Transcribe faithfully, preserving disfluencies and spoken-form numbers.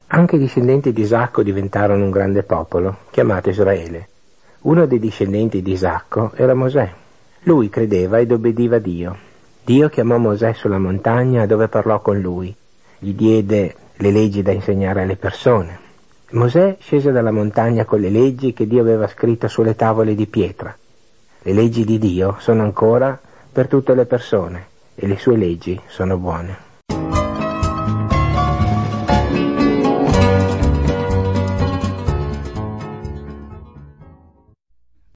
Anche i discendenti di Isacco diventarono un grande popolo, chiamato Israele. Uno dei discendenti di Isacco era Mosè. Lui credeva ed obbediva a Dio. Dio chiamò Mosè sulla montagna dove parlò con lui. Gli diede le leggi da insegnare alle persone. Mosè scese dalla montagna con le leggi che Dio aveva scritto sulle tavole di pietra. Le leggi di Dio sono ancora per tutte le persone e le sue leggi sono buone.